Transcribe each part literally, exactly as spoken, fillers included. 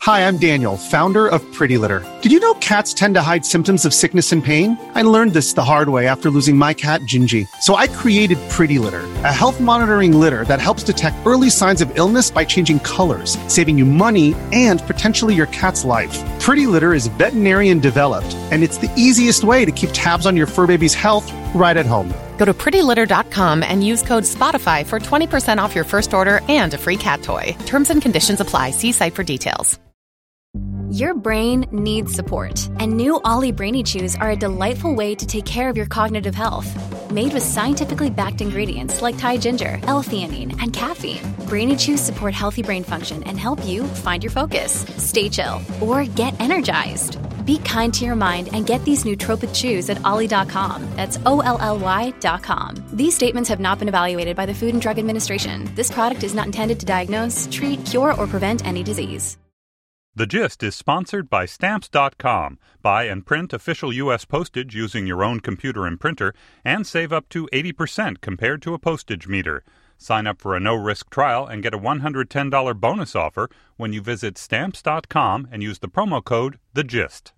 Hi, I'm Daniel, founder of Pretty Litter. Did you know cats tend to hide symptoms of sickness and pain? I learned this the hard way after losing my cat, Gingy. So I created Pretty Litter, a health monitoring litter that helps detect early signs of illness by changing colors, saving you money and potentially your cat's life. Pretty Litter is veterinarian developed, and it's the easiest way to keep tabs on your fur baby's health right at home. Go to pretty litter dot com and use code SPOTIFY for twenty percent off your first order and a free cat toy. Terms and conditions apply. See site for details. Your brain needs support, and new Ollie Brainy Chews are a delightful way to take care of your cognitive health. Made with scientifically backed ingredients like Thai ginger, L-theanine, and caffeine, Brainy Chews support healthy brain function and help you find your focus, stay chill, or get energized. Be kind to your mind and get these nootropic chews at ollie dot com. That's O L L Y dot com. These statements have not been evaluated by the Food and Drug Administration. This product is not intended to diagnose, treat, cure, or prevent any disease. The Gist is sponsored by Stamps dot com. Buy and print official U S postage using your own computer and printer and save up to eighty percent compared to a postage meter. Sign up for a no-risk trial and get a one hundred ten dollars bonus offer when you visit Stamps dot com and use the promo code THEGIST.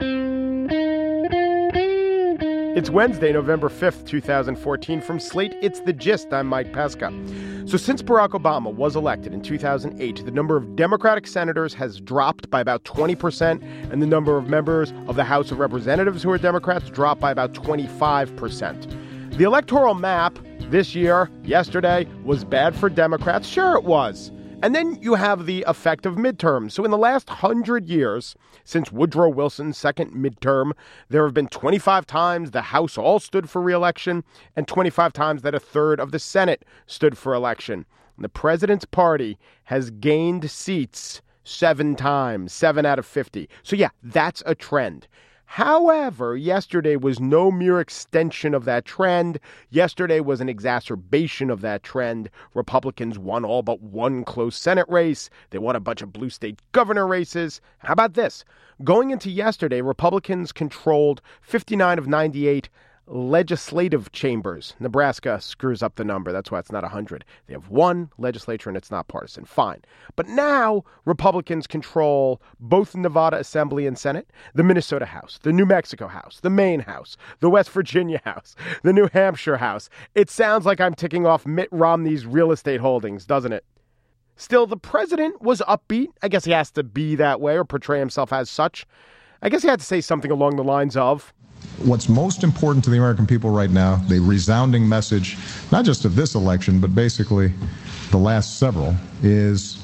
It's Wednesday, November fifth, twenty fourteen. From Slate, it's The Gist. I'm Mike Pesca. So since Barack Obama was elected in two thousand eight, the number of Democratic senators has dropped by about twenty percent, and the number of members of the House of Representatives who are Democrats dropped by about twenty-five percent. The electoral map this year, yesterday, was bad for Democrats. Sure it was. And then you have the effect of midterms. So in the last hundred years, since Woodrow Wilson's second midterm, there have been twenty-five times the House all stood for re-election and twenty-five times that a third of the Senate stood for election. And the president's party has gained seats seven times, seven out of fifty. So yeah, that's a trend. However, yesterday was no mere extension of that trend. Yesterday was an exacerbation of that trend. Republicans won all but one close Senate race. They won a bunch of blue state governor races. How about this? Going into yesterday, Republicans controlled fifty-nine of ninety-eight legislative chambers. Nebraska screws up the number. That's why it's not one hundred. They have one legislature and it's not partisan. Fine. But now Republicans control both the Nevada Assembly and Senate, the Minnesota House, the New Mexico House, the Maine House, the West Virginia House, the New Hampshire House. It sounds like I'm ticking off Mitt Romney's real estate holdings, doesn't it? Still, the president was upbeat. I guess he has to be that way or portray himself as such. I guess he had to say something along the lines of, what's most important to the American people right now, the resounding message, not just of this election, but basically the last several, is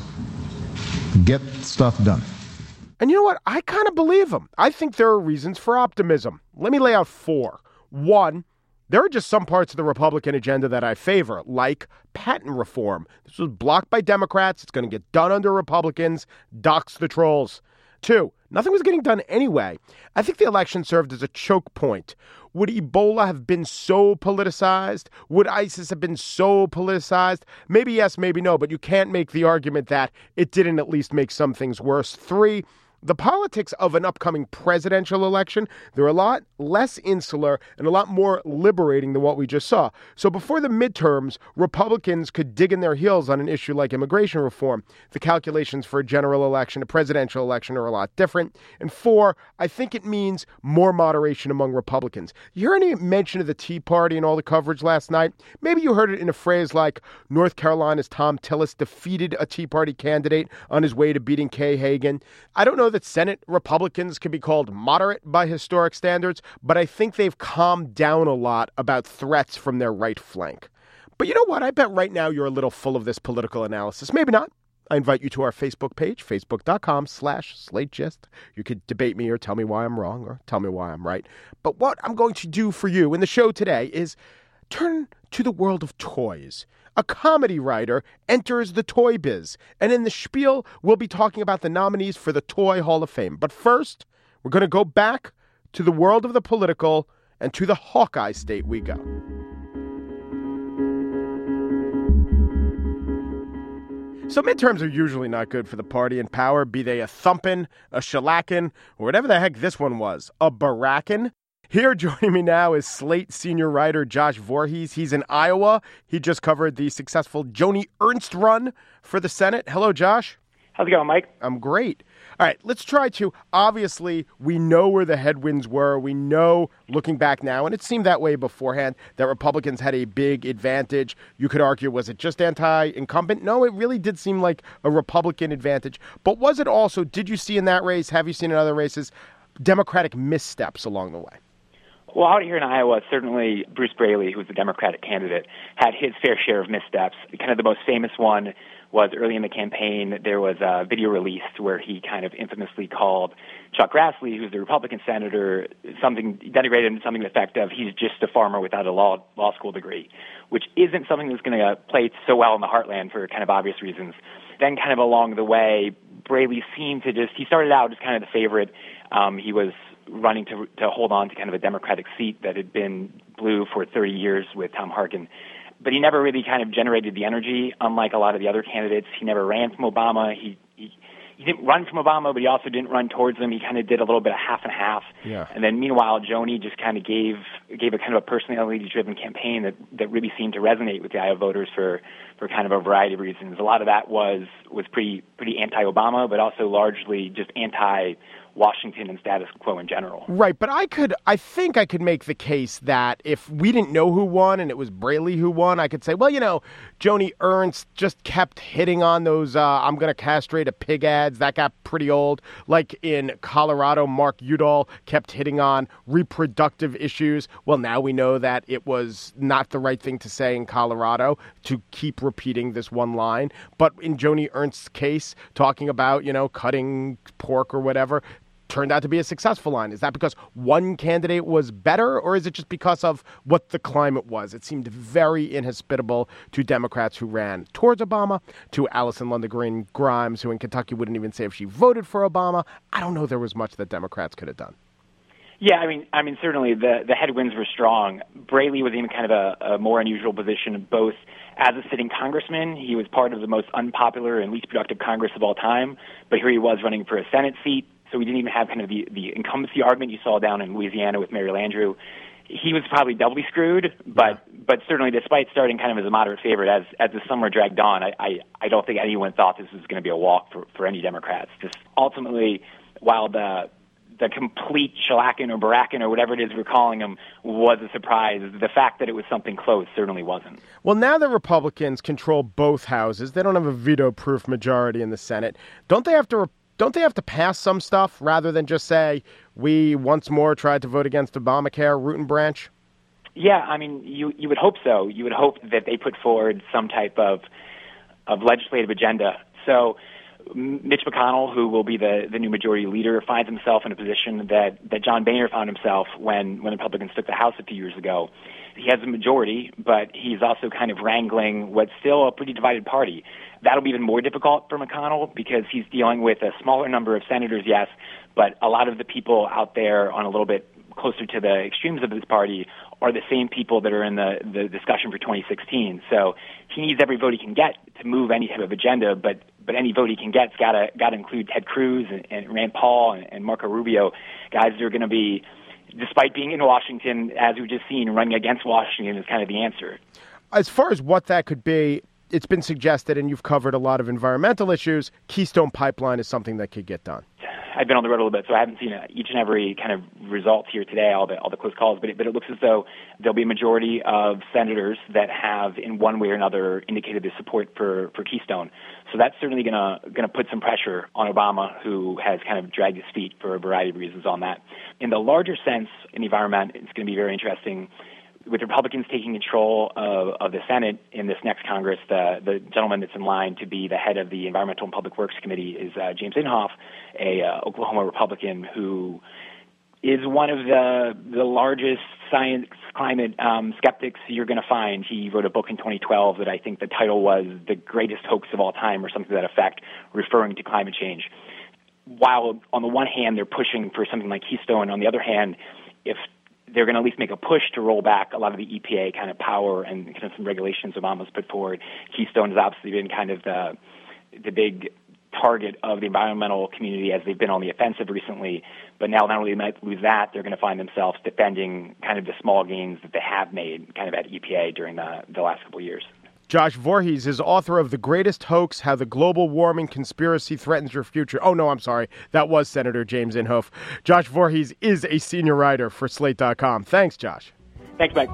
get stuff done. And you know what? I kind of believe him. I think there are reasons for optimism. Let me lay out four. One, there are just some parts of the Republican agenda that I favor, like patent reform. This was blocked by Democrats. It's going to get done under Republicans. Dox the trolls. Two, nothing was getting done anyway. I think the election served as a choke point. Would Ebola have been so politicized? Would ISIS have been so politicized? Maybe yes, maybe no, but you can't make the argument that it didn't at least make some things worse. Three, the politics of an upcoming presidential election, they're a lot less insular and a lot more liberating than what we just saw. So before the midterms, Republicans could dig in their heels on an issue like immigration reform. The calculations for a general election, a presidential election are a lot different. And four, I think it means more moderation among Republicans. You hear any mention of the Tea Party in all the coverage last night? Maybe you heard it in a phrase like North Carolina's Tom Tillis defeated a Tea Party candidate on his way to beating Kay Hagan. I don't know that Senate Republicans can be called moderate by historic standards, but I think they've calmed down a lot about threats from their right flank. But you know what? I bet right now you're a little full of this political analysis. Maybe not. I invite you to our Facebook page, facebook.com slash Slate Gist. You could debate me or tell me why I'm wrong or tell me why I'm right. But what I'm going to do for you in the show today is turn to the world of toys. A comedy writer enters the toy biz, and in the spiel, we'll be talking about the nominees for the Toy Hall of Fame. But first, we're going to go back to the world of the political, and to the Hawkeye state we go. So midterms are usually not good for the party in power, be they a thumpin', a shellackin', or whatever the heck this one was, a barackin'. Here joining me now is Slate senior writer Josh Voorhees. He's in Iowa. He just covered the successful Joni Ernst run for the Senate. Hello, Josh. How's it going, Mike? I'm great. All right, let's try to, obviously, we know where the headwinds were. We know, looking back now, and it seemed that way beforehand, that Republicans had a big advantage. You could argue, was it just anti-incumbent? No, it really did seem like a Republican advantage. But was it also, did you see in that race, have you seen in other races, Democratic missteps along the way? Well, out here in Iowa, certainly Bruce Braley, who was the Democratic candidate, had his fair share of missteps. Kind of the most famous one was early in the campaign, there was a video released where he kind of infamously called Chuck Grassley, who's the Republican senator, something denigrated him, something to the effect of he's just a farmer without a law law school degree, which isn't something that's going to play so well in the heartland for kind of obvious reasons. Then kind of along the way, Braley seemed to just, he started out as kind of the favorite. Um, he was running to to hold on to kind of a Democratic seat that had been blue for thirty years with Tom Harkin. But he never really kind of generated the energy, unlike a lot of the other candidates. He never ran from Obama. He he, he didn't run from Obama, but he also didn't run towards him. He kind of did a little bit of half and half. Yeah. And then meanwhile, Joni just kind of gave gave a kind of a personality-driven campaign that, that really seemed to resonate with the Iowa voters for, for kind of a variety of reasons. A lot of that was was pretty pretty anti-Obama, but also largely just anti Washington and status quo in general. Right, but I could, I think I could make the case that if we didn't know who won and it was Braley who won, I could say, well, you know, Joni Ernst just kept hitting on those uh, I'm going to castrate a pig ads. That got pretty old. Like in Colorado, Mark Udall kept hitting on reproductive issues. Well, now we know that it was not the right thing to say in Colorado to keep repeating this one line. But in Joni Ernst's case, talking about, you know, cutting pork or whatever, turned out to be a successful line. Is that because one candidate was better, or is it just because of what the climate was? It seemed very inhospitable to Democrats who ran towards Obama, to Allison Lundgren Grimes, who in Kentucky wouldn't even say if she voted for Obama. I don't know there was much that Democrats could have done. Yeah, I mean, I mean, certainly the, the headwinds were strong. Braley was in kind of a, a more unusual position, both as a sitting congressman. He was part of the most unpopular and least productive Congress of all time, but here he was running for a Senate seat. So we didn't even have kind of the, the incumbency argument you saw down in Louisiana with Mary Landrieu. He was probably doubly screwed, but yeah. but certainly despite starting kind of as a moderate favorite, as as the summer dragged on, I, I, I don't think anyone thought this was going to be a walk for, for any Democrats. Just ultimately, while the the complete shellacking or baracking or whatever it is we're calling him was a surprise, the fact that it was something close certainly wasn't. Well, now that Republicans control both houses, they don't have a veto-proof majority in the Senate. Don't they have to... Re- Don't they have to pass some stuff rather than just say, we once more tried to vote against Obamacare, root and branch? Yeah, I mean, you you would hope so. You would hope that they put forward some type of of legislative agenda. So Mitch McConnell, who will be the, the new majority leader, finds himself in a position that, that John Boehner found himself when, when the Republicans took the House a few years ago. He has a majority, but he's also kind of wrangling what's still a pretty divided party. That'll be even more difficult for McConnell because he's dealing with a smaller number of senators, yes, but a lot of the people out there on a little bit closer to the extremes of this party are the same people that are in the, the discussion for twenty sixteen. So he needs every vote he can get to move any type of agenda, but but any vote he can get's got to got to include Ted Cruz and, and Rand Paul and, and Marco Rubio, guys that are going to be, despite being in Washington, as we've just seen, running against Washington is kind of the answer. As far as what that could be, it's been suggested, and you've covered a lot of environmental issues, Keystone Pipeline is something that could get done. I've been on the road a little bit, so I haven't seen each and every kind of results here today, all the all the close calls, but it, but it looks as though there'll be a majority of senators that have, in one way or another, indicated their support for, for Keystone. So that's certainly going to going to put some pressure on Obama, who has kind of dragged his feet for a variety of reasons on that. In the larger sense, in the environment, it's going to be very interesting. With Republicans taking control of, of the Senate in this next Congress, the, the gentleman that's in line to be the head of the Environmental and Public Works Committee is uh, James Inhofe, a uh, Oklahoma Republican who is one of the the largest science climate um, skeptics you're going to find. He wrote a book in twenty twelve that I think the title was The Greatest Hoax of All Time or something to that effect, referring to climate change. While on the one hand they're pushing for something like Keystone, on the other hand, if they're going to at least make a push to roll back a lot of the E P A kind of power and kind of some regulations Obama's put forward. Keystone has obviously been kind of the the big target of the environmental community as they've been on the offensive recently. But now not only might lose that, they're going to find themselves defending kind of the small gains that they have made kind of at E P A during the, the last couple of years. Josh Voorhees is author of The Greatest Hoax, How the Global Warming Conspiracy Threatens Your Future. Oh, no, I'm sorry. That was Senator James Inhofe. Josh Voorhees is a senior writer for Slate dot com. Thanks, Josh. Thanks, Mike.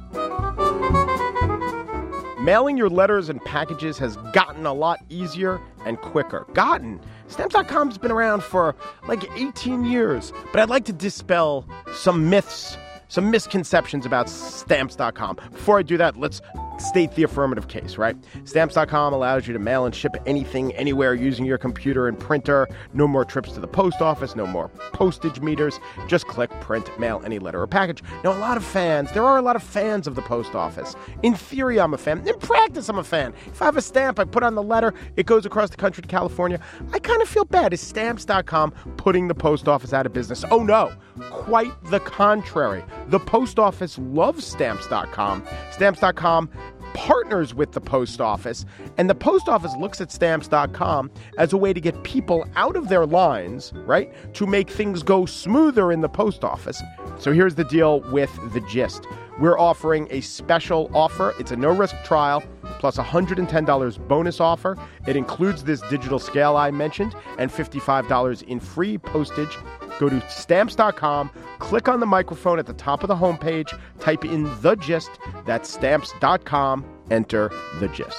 Mailing your letters and packages has gotten a lot easier and quicker. Gotten. Stamps dot com's been around for like eighteen years, but I'd like to dispel some myths, some misconceptions about Stamps dot com. Before I do that, let's state the affirmative case, right? Stamps dot com allows you to mail and ship anything, anywhere using your computer and printer. No more trips to the post office, no more postage meters. Just click, print, mail any letter or package. Now, a lot of fans, there are a lot of fans of the post office. In theory, I'm a fan. In practice, I'm a fan. If I have a stamp, I put on the letter, it goes across the country to California. I kind of feel bad. Is Stamps dot com putting the post office out of business? Oh, no. Quite the contrary. The post office loves Stamps dot com. Stamps dot com partners with the post office, and the post office looks at Stamps dot com as a way to get people out of their lines, right, to make things go smoother in the post office. So here's the deal with The Gist. We're offering a special offer. It's a no-risk trial plus a one hundred ten dollars bonus offer. It includes this digital scale I mentioned and fifty-five dollars in free postage. Go to Stamps dot com, click on the microphone at the top of the homepage, type in The Gist. That's Stamps dot com, enter The Gist.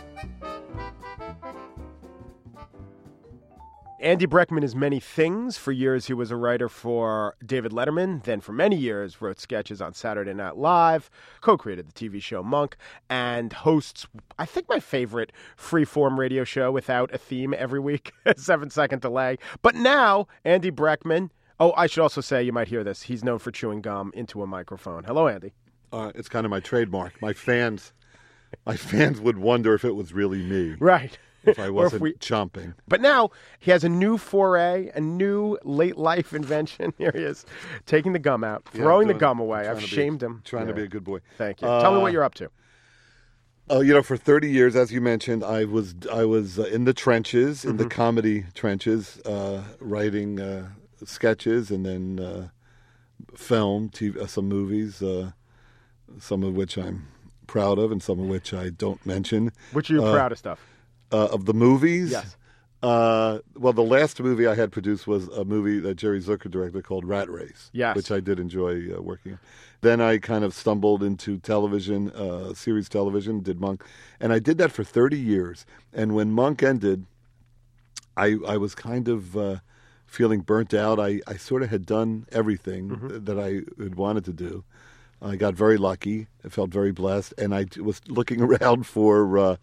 Andy Breckman is many things. For years, he was a writer for David Letterman. Then for many years, wrote sketches on Saturday Night Live, co-created the T V show Monk, and hosts, I think, my favorite free-form radio show without a theme every week, seven-second delay. But now, Andy Breckman, oh, I should also say, you might hear this, he's known for chewing gum into a microphone. Hello, Andy. Uh, it's kind of my trademark. My fans, my fans would wonder if it was really me. Right. If I wasn't if we, chomping. But now he has a new foray, a new late life invention. Here he is, taking the gum out, throwing yeah, doing, the gum away. I've shamed be, him. Trying yeah. to be a good boy. Thank you. Uh, Tell me what you're up to. Oh, uh, you know, for thirty years, as you mentioned, I was I was uh, in the trenches, in mm-hmm. the comedy trenches, uh, writing uh, sketches and then uh, film, T V, uh, some movies, uh, some of which I'm proud of and some of which I don't mention. Which are you uh, proudest of? Uh, of the movies? Yes. Uh, well, the last movie I had produced was a movie that Jerry Zucker directed called Rat Race, yes. which I did enjoy uh, working on. Then I kind of stumbled into television, uh, series television, did Monk. And I did that for thirty years. And when Monk ended, I, I was kind of uh, feeling burnt out. I, I sort of had done everything mm-hmm. that I had wanted to do. I got very lucky. I felt very blessed. And I was looking around for... Uh,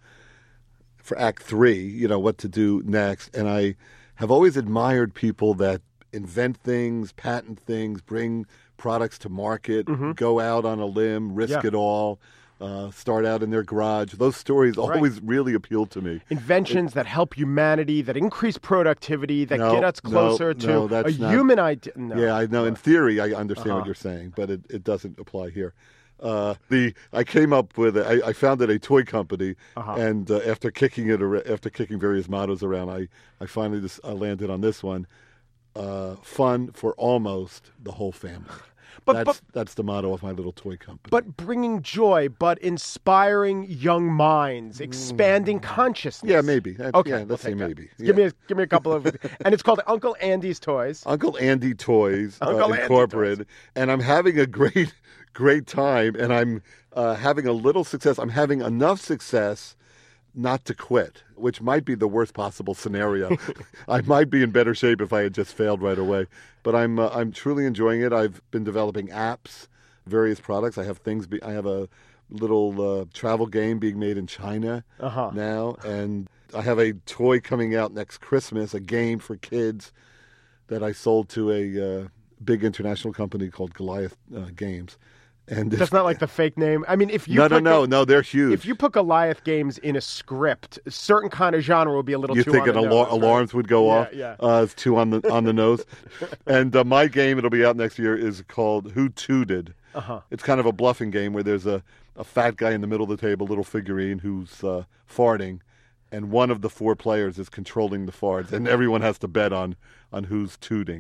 for Act Three, you know, what to do next. And I have always admired people that invent things, patent things, bring products to market, mm-hmm. go out on a limb, risk yeah. it all, uh, start out in their garage. Those stories right. always really appeal to me. Inventions it, that help humanity, that increase productivity, that no, get us closer no, to no, that's a not, human idea. No. Yeah, I know. In theory, I understand uh-huh. what you're saying, but it, it doesn't apply here. Uh, the I came up with I, I founded a toy company, uh-huh. and uh, after kicking it after kicking various mottos around, I I finally just I landed on this one: uh, fun for almost the whole family. But that's but, that's the motto of my little toy company. But bringing joy, but inspiring young minds, expanding mm. consciousness. Yeah, maybe. That's, okay, yeah, let's we'll say maybe. Yeah. Give me a, give me a couple of, and it's called Uncle Andy's Toys. Uncle Andy Toys Uncle uh, Andy Incorporated, Toys. And I'm having a great. Great time, and I'm uh, having a little success. I'm having enough success not to quit, which might be the worst possible scenario. I might be in better shape if I had just failed right away. But I'm uh, I'm truly enjoying it. I've been developing apps, various products. I have things. Be- I have a little uh, travel game being made in China uh-huh. now, and I have a toy coming out next Christmas, a game for kids that I sold to a uh, big international company called Goliath uh, Games. And that's if, not like the fake name. I mean, if you no, put no, no, the, no, they're huge. If you put Goliath Games in a script, a certain kind of genre would be a little you too. You think on an the alar- nose, alarms right? would go yeah, off? Yeah, uh, it's too on the on the nose. And uh, my game, it'll be out next year, is called Who Tooted. Uh-huh. It's kind of a bluffing game where there's a, a fat guy in the middle of the table, little figurine who's uh, farting, and one of the four players is controlling the farts, and everyone has to bet on on who's tooting.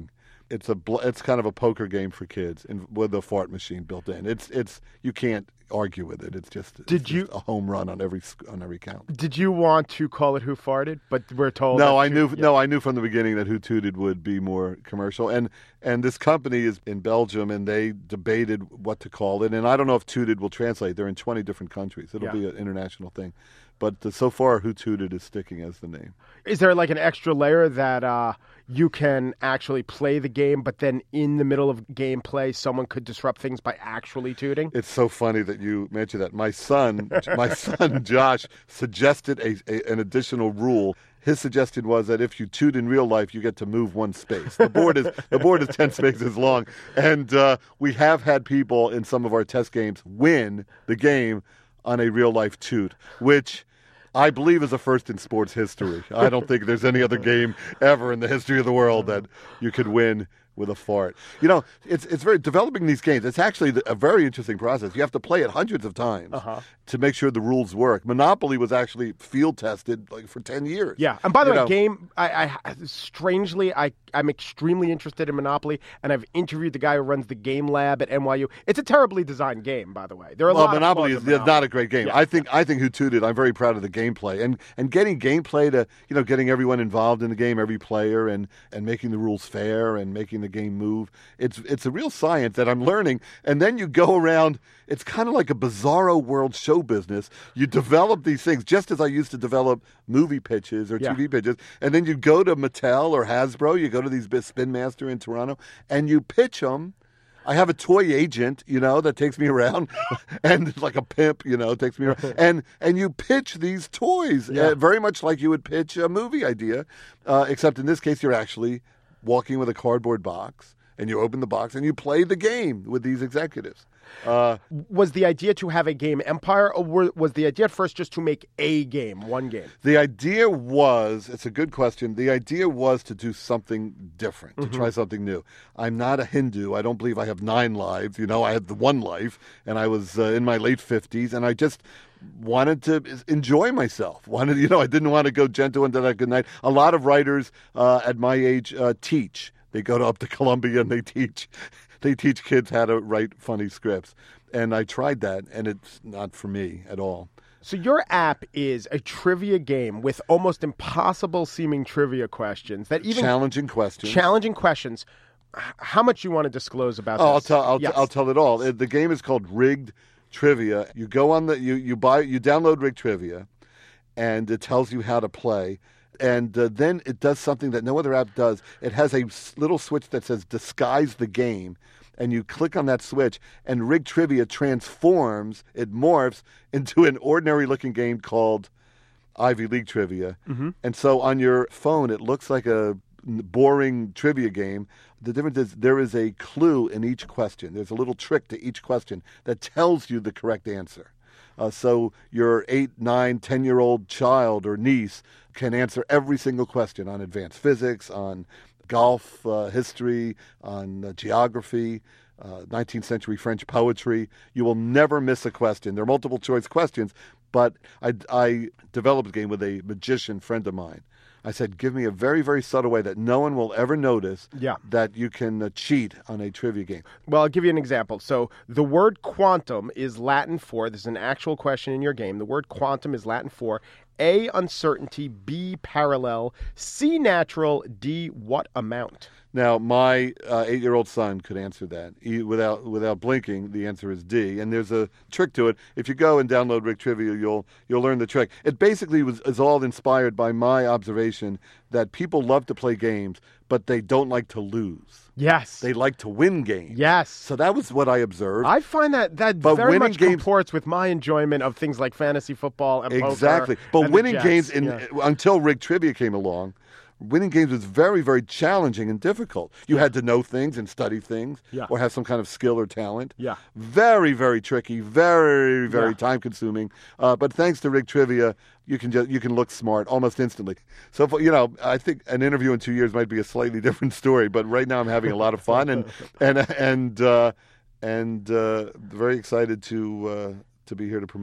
It's a bl- it's kind of a poker game for kids, and with a fart machine built in. It's it's you can't argue with it. It's just Did it's you just a home run on every sc- on every count. Did you want to call it Who Farted? But we're told No, that I you- knew yeah. no, I knew from the beginning that Who Tooted would be more commercial, and and this company is in Belgium, and they debated what to call it, and I don't know if Tooted will translate. They're in twenty different countries. It'll Yeah. be an international thing, but uh, so far Who Tooted is sticking as the name. Is there like an extra layer that uh, you can actually play the game, but then in the middle of gameplay, someone could disrupt things by actually tooting? It's so funny that you mentioned that. My son, my son Josh, suggested a, a, an additional rule. His suggestion was that if you toot in real life, you get to move one space. The board is the board is ten spaces long, and uh, we have had people in some of our test games win the game on a real life toot, which I believe is a first in sports history. I don't think there's any other game ever in the history of the world that you could win with a fart. You know, it's it's very developing these games. It's actually a very interesting process. You have to play it hundreds of times Uh-huh. to make sure the rules work. Monopoly was actually field tested like for ten years. Yeah, and by the You way, know, game. I, I strangely, I I'm extremely interested in Monopoly, and I've interviewed the guy who runs the game lab at N Y U. It's a terribly designed game, by the way. There are a well, lot Monopoly of is flaws in is not a great game. Yeah. I think I think Who Tooted. I'm very proud of the gameplay and and getting gameplay to you know getting everyone involved in the game, every player, and and making the rules fair and making the game move. It's it's a real science that I'm learning. And then you go around. It's kind of like a bizarro world show business. You develop these things just as I used to develop movie pitches or Yeah. T V pitches, and then you go to Mattel or Hasbro. You go to these Spin Master in Toronto, and you pitch them. I have a toy agent, you know, that takes me around, and like a pimp, you know, takes me around, and and you pitch these toys, Yeah. uh, very much like you would pitch a movie idea, uh, except in this case, you're actually walking with a cardboard box, and you open the box and you play the game with these executives. Uh, Was the idea to have a game empire, or were, was the idea at first just to make a game, one game? The idea was, it's a good question. The idea was to do something different, to try something new. I'm not a Hindu. I don't believe I have nine lives. You know, I had the one life, and I was uh, in my late fifties, and I just wanted to enjoy myself. Wanted, you know, I didn't want to go gentle into that good night. A lot of writers uh, at my age uh, teach. They go to, up to Columbia and they teach. They teach kids how to write funny scripts. And I tried that, and it's not for me at all. So your app is a trivia game with almost impossible seeming trivia questions that even Challenging questions. challenging questions. H- How much you want to disclose about Oh, I'll this? tell. I'll, Yes. I'll tell it all. Uh, The game is called Rigged Trivia. You go on the you you buy you download Rigged Trivia, and it tells you how to play. And uh, then it does something that no other app does. It has a s- little switch that says "Disguise the Game," and you click on that switch, and Rigged Trivia transforms. It morphs into an ordinary-looking game called Ivy League Trivia. And so on your phone, it looks like a boring trivia game. The difference is there is a clue in each question. There's a little trick to each question that tells you the correct answer. Uh, so your eight, nine, ten-year-old child or niece can answer every single question on advanced physics, on golf uh, history, on uh, geography, uh, nineteenth century French poetry. You will never miss a question. There are multiple choice questions, but I, I developed a game with a magician friend of mine. I said, give me a very, very subtle way that no one will ever notice Yeah. that you can uh, cheat on a trivia game. Well, I'll give you an example. So the word quantum is Latin for, this is an actual question in your game. The word quantum is Latin for A, uncertainty, B, parallel, C, natural, D, what amount? Now, my uh, eight-year-old son could answer that he, without without blinking. The answer is D, and there's a trick to it. If you go and download Rick Trivia, you'll you'll learn the trick. It basically was is all inspired by my observation that people love to play games, but they don't like to lose. Yes. They like to win games. Yes. So that was what I observed. I find that that But very winning much games- comports with my enjoyment of things like fantasy football and poker Exactly. But and the winning Jets. games in, Yeah. until Rigged Trivia came along, winning games was very, very challenging and difficult. You had to know things and study things Yeah. or have some kind of skill or talent. Yeah. Very, very tricky, very, very Yeah. time consuming. Uh, but thanks to Rigged Trivia, you can just you can look smart almost instantly. So, for, you know, I think an interview in two years might be a slightly different story, but right now I'm having a lot of fun and and and uh, and uh, very excited to uh, to be here to promote them.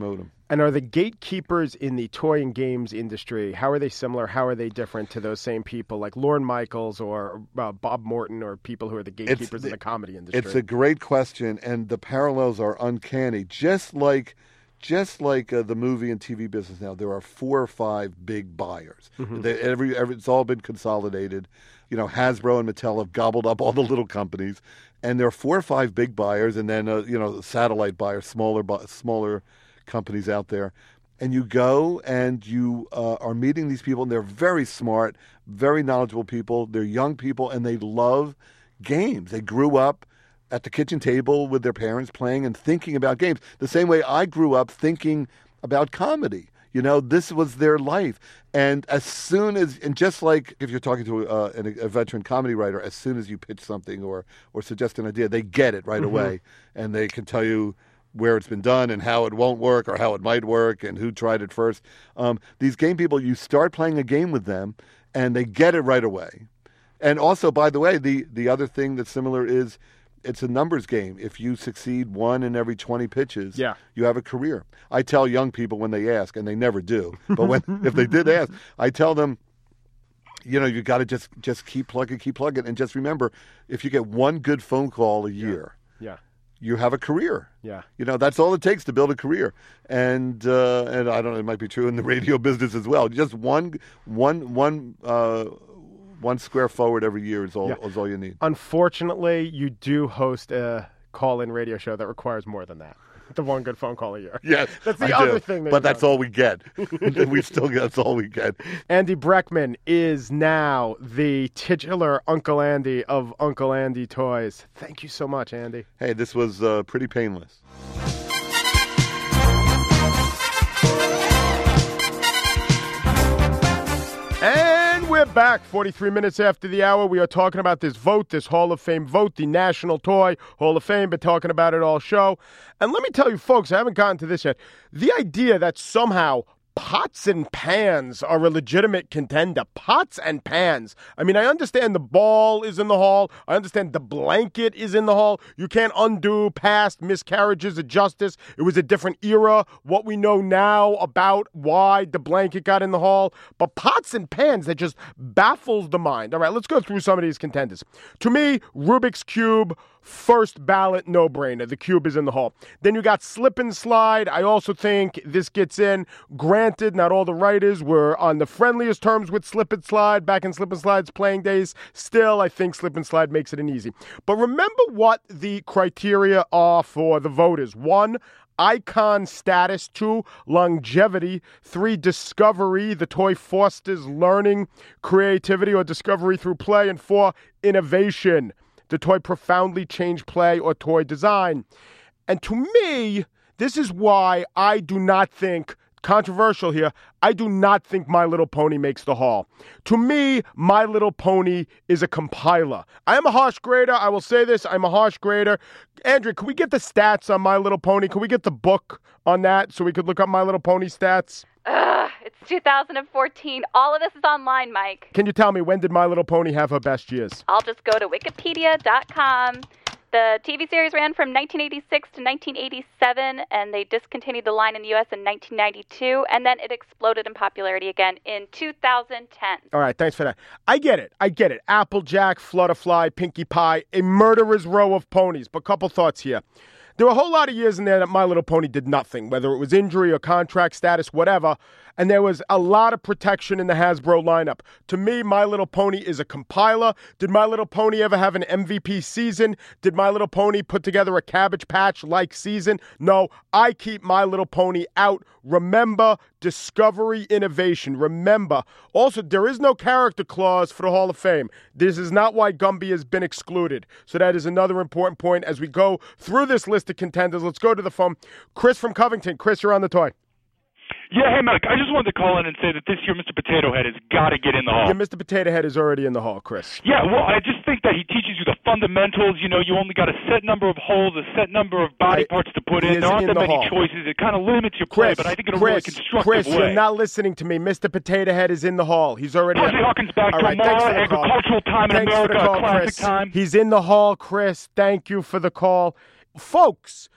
And are the gatekeepers in the toy and games industry, how are they similar? How are they different to those same people like Lorne Michaels or uh, Bob Morton or people who are the gatekeepers it's, in the comedy industry? It's a great question, and the parallels are uncanny. Just like just like uh, the movie and T V business now, there are four or five big buyers. Mm-hmm. They, every, every, it's all been consolidated. You know, Hasbro and Mattel have gobbled up all the little companies, and there are four or five big buyers, and then, uh, you know, satellite buyers, smaller smaller companies out there, and you go and you uh, are meeting these people, and they're very smart, very knowledgeable people. They're young people, and they love games. They grew up at the kitchen table with their parents playing and thinking about games, the same way I grew up thinking about comedy. You know, this was their life. And as soon as, and just like if you're talking to uh, a, a veteran comedy writer, as soon as you pitch something or, or suggest an idea, they get it right mm-hmm. away, and they can tell you where it's been done and how it won't work or how it might work and who tried it first. Um, these game people, you start playing a game with them and they get it right away. And also, by the way, the, the other thing that's similar is it's a numbers game. If you succeed one in every twenty pitches, yeah. you have a career. I tell young people when they ask, and they never do, but when if they did ask, I tell them, you know, you got to just, just keep plugging, keep plugging. And just remember, if you get one good phone call a year, yeah. yeah. you have a career. Yeah. You know, that's all it takes to build a career. And uh, and I don't know, it might be true in the radio business as well. Just one one one uh, one square forward every year is all yeah. is all you need. Unfortunately, you do host a call-in radio show that requires more than that. The one good phone call a year. Yes, that's the I other do. thing. That but that's all we get. we still get. That's all we get. Andy Breckman is now the titular Uncle Andy of Uncle Andy Toys. Thank you so much, Andy. Hey, this was uh, pretty painless. And we're back forty-three minutes after the hour. We are talking about this vote, this Hall of Fame vote, the National Toy Hall of Fame. Been talking about it all show. And let me tell you, folks, I haven't gotten to this yet. The idea that somehow pots and pans are a legitimate contender. Pots and pans. I mean, I understand the ball is in the hall. I understand the blanket is in the hall. You can't undo past miscarriages of justice. It was a different era. What we know now about why the blanket got in the hall. But pots and pans, that just baffles the mind. All right, let's go through some of these contenders. To me, Rubik's Cube, first ballot no-brainer. The cube is in the hall. Then you got Slip and Slide. I also think this gets in. Granted, not all the writers were on the friendliest terms with Slip and Slide back in Slip and Slide's playing days. Still, I think Slip and Slide makes it an easy. But remember what the criteria are for the voters. One, icon status. Two, longevity. Three, discovery. The toy fosters learning, creativity, or discovery through play. And four, innovation. The toy profoundly changed play or toy design. And to me, this is why I do not think, controversial here, I do not think My Little Pony makes the hall. To me, My Little Pony is a compiler. I am a harsh grader. I will say this. I'm a harsh grader. Andrew, can we get the stats on My Little Pony? Can we get the book on that so we could look up My Little Pony stats? Ugh, it's two thousand fourteen. All of this is online, Mike. Can you tell me, when did My Little Pony have her best years? I'll just go to wikipedia dot com. The T V series ran from nineteen eighty-six to nineteen eighty-seven, and they discontinued the line in the U S in nineteen ninety-two, and then it exploded in popularity again in two thousand ten. All right, thanks for that. I get it. I get it. Applejack, Flutterfly, Pinkie Pie, a murderer's row of ponies. But a couple thoughts here. There were a whole lot of years in there that My Little Pony did nothing, whether it was injury or contract status, whatever. And there was a lot of protection in the Hasbro lineup. To me, My Little Pony is a compiler. Did My Little Pony ever have an M V P season? Did My Little Pony put together a Cabbage Patch-like season? No, I keep My Little Pony out. Remember, discovery, innovation. Remember, also, there is no character clause for the Hall of Fame. This is not why Gumby has been excluded. So that is another important point as we go through this list of contenders. Let's go to the phone. Chris from Covington. Chris, you're on the toy. Yeah, hey, Mike, I just wanted to call in and say that this year Mister Potato Head has got to get in the hall. Yeah, Mister Potato Head is already in the hall, Chris. Yeah, well, I just think that he teaches you the fundamentals. You know, you only got a set number of holes, a set number of body I, parts to put in. There aren't that many hall. choices. It kind of limits your play, Chris, but I think in a Chris, really constructive Chris, way. Chris, you're not listening to me. Mister Potato Head is in the hall. He's already Percy Hawkins back All right, tomorrow, agricultural time in thanks America, call, classic Chris. time. He's in the hall, Chris. Thank you for the call. Folks,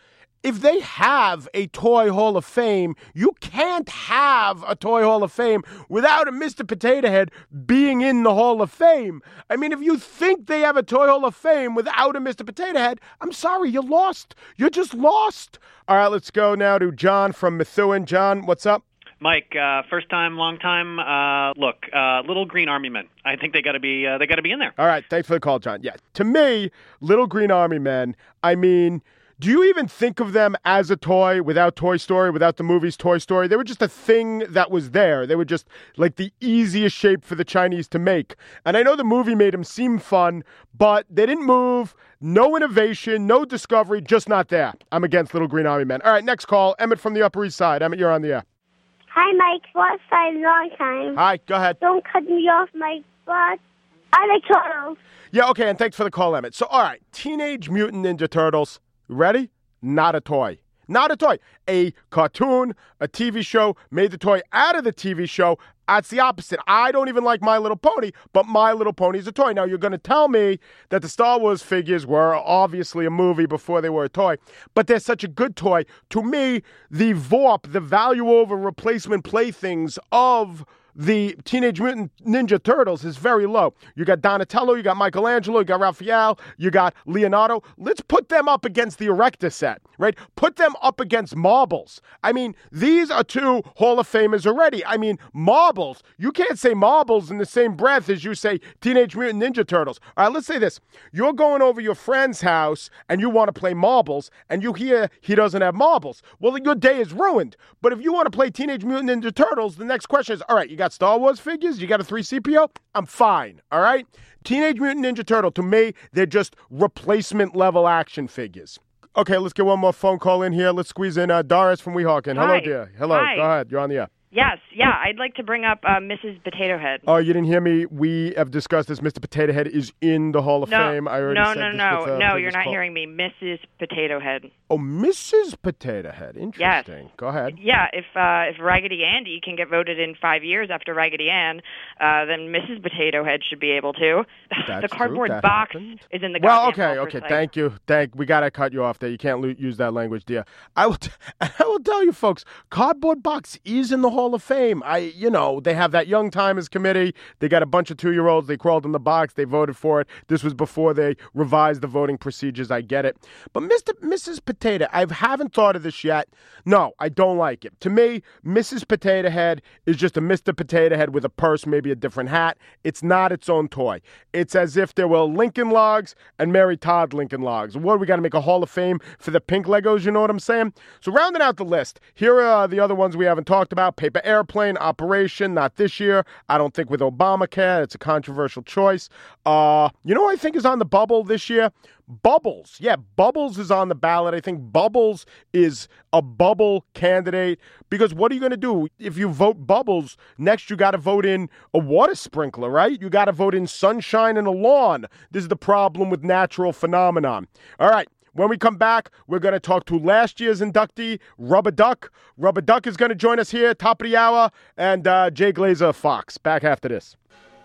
if they have a Toy Hall of Fame, you can't have a Toy Hall of Fame without a Mister Potato Head being in the Hall of Fame. I mean, if you think they have a Toy Hall of Fame without a Mister Potato Head, I'm sorry, you're lost. You're just lost. All right, let's go now to John from Methuen. John, what's up? Mike, uh, first time, long time. Uh, look, uh, Little Green Army Men. I think they got to be. Uh, they got to be in there. All right, thanks for the call, John. Yeah, to me, Little Green Army Men. I mean, do you even think of them as a toy without Toy Story, without the movies Toy Story? They were just a thing that was there. They were just like the easiest shape for the Chinese to make. And I know the movie made them seem fun, but they didn't move. No innovation, no discovery, just not there. I'm against Little Green Army Men. All right, next call. Emmett from the Upper East Side. Emmett, you're on the air. Hi, Mike. What side long time? Hi, go ahead. Don't cut me off, Mike, but I like turtles. Yeah, okay, and thanks for the call, Emmett. So, all right, Teenage Mutant Ninja Turtles. Ready? Not a toy. Not a toy. A cartoon, a T V show, made the toy out of the T V show. That's the opposite. I don't even like My Little Pony, but My Little Pony is a toy. Now, you're going to tell me that the Star Wars figures were obviously a movie before they were a toy, but they're such a good toy. To me, the V O R P, the value over replacement playthings of the Teenage Mutant Ninja Turtles is very low. You got Donatello, you got Michelangelo, you got Raphael, you got Leonardo. Let's put them up against the Erector set, right? Put them up against Marbles. I mean, these are two Hall of Famers already. I mean, Marbles. You can't say Marbles in the same breath as you say Teenage Mutant Ninja Turtles. All right, let's say this. You're going over your friend's house and you want to play marbles and you hear he doesn't have marbles. Well, your day is ruined. But if you want to play Teenage Mutant Ninja Turtles, the next question is, all right, you got Star Wars figures? You got a three C P O? I'm fine, all right? Teenage Mutant Ninja Turtle, to me, they're just replacement level action figures. Okay, let's get one more phone call in here. Let's squeeze in uh, Doris from Weehawken. Hello, Hi. dear. Hello. Hi. Go ahead. You're on the air. Yes, yeah, I'd like to bring up uh, Missus Potato Head. Oh, you didn't hear me? We have discussed this. Mister Potato Head is in the Hall of no, Fame. I already no, said no, this no, with, uh, no, you're not call. hearing me. Missus Potato Head. Oh, Missus Potato Head. Interesting. Yes. Go ahead. Yeah, if uh, if Raggedy Andy can get voted in five years after Raggedy Ann, uh, then Missus Potato Head should be able to. That's the cardboard true. That box happened. is in the Well, goddamn okay, Hall okay. for Thank you. Thank. We gotta cut you off there. You can't lo- use that language, dear. I will. T- I will tell you, folks. Cardboard box is in the Hall of Fame. I, you know, they have that Young Timers Committee. They got a bunch of two-year-olds. They crawled in the box. They voted for it. This was before they revised the voting procedures. I get it. But Mister Missus Potato, I haven't thought of this yet. No, I don't like it. To me, Missus Potato Head is just a Mister Potato Head with a purse, maybe a different hat. It's not its own toy. It's as if there were Lincoln Logs and Mary Todd Lincoln Logs. What, we got to make a Hall of Fame for the pink Legos, you know what I'm saying? So rounding out the list, here are the other ones we haven't talked about. Paper Airplane, Operation, not this year. I don't think with Obamacare. It's a controversial choice. Uh, you know what I think is on the bubble this year? Bubbles. Yeah, Bubbles is on the ballot. I think Bubbles is a bubble candidate because what are you going to do? If you vote Bubbles, next you got to vote in a water sprinkler, right? You got to vote in sunshine and a lawn. This is the problem with natural phenomenon. All right. When we come back, we're going to talk to last year's inductee, Rubber Duck. Rubber Duck is going to join us here, top of the hour, and uh, Jay Glazer of Fox. Back after this.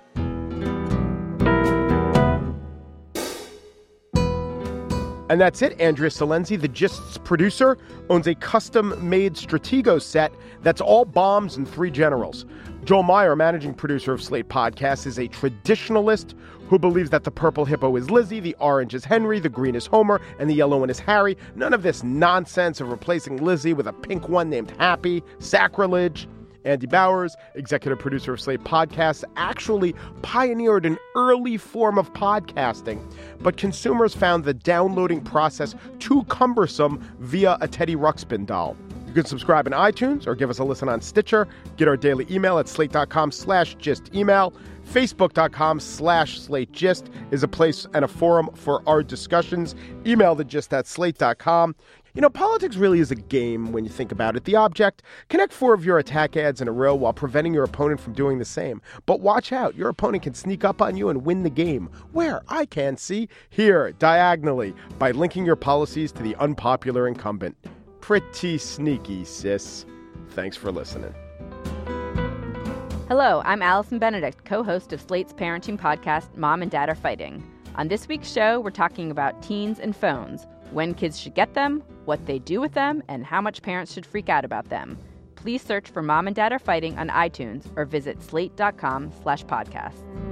And that's it. Andrea Salenzi, the Gist's producer, owns a custom-made Stratego set that's all bombs and three generals. Joel Meyer, managing producer of Slate Podcasts, is a traditionalist who believes that the purple hippo is Lizzie, the orange is Henry, the green is Homer, and the yellow one is Harry. None of this nonsense of replacing Lizzie with a pink one named Happy. Sacrilege. Andy Bowers, executive producer of Slate Podcasts, actually pioneered an early form of podcasting, but consumers found the downloading process too cumbersome via a Teddy Ruxpin doll. You can subscribe in iTunes or give us a listen on Stitcher. Get our daily email at slate.com slash gist email. Facebook.com slash Slate Gist is a place and a forum for our discussions. Email the gist at slate dot com. You know, politics really is a game when you think about it. The object, connect four of your attack ads in a row while preventing your opponent from doing the same. But watch out, your opponent can sneak up on you and win the game. Where? I can't see. Here, diagonally, by linking your policies to the unpopular incumbent. Pretty sneaky, sis. Thanks for listening. Hello, I'm Allison Benedict, co-host of Slate's parenting podcast, Mom and Dad Are Fighting. On this week's show, we're talking about teens and phones, when kids should get them, what they do with them, and how much parents should freak out about them. Please search for Mom and Dad Are Fighting on iTunes or visit slate dot com slash podcast.